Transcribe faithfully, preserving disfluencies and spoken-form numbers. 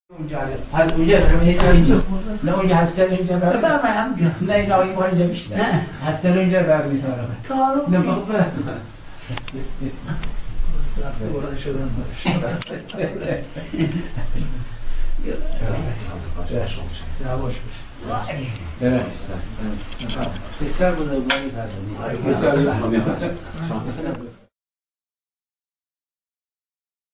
اونجا از اونجا برم اینجا نه اونجا هستن اینجا برم بفرمایید نه این آقای ما اینجا بیشتر نه هستن اینجا برم میتارم تارو نه بابا رفته برای شدن یواش باش بسیار بزرگواری پذیری بسیار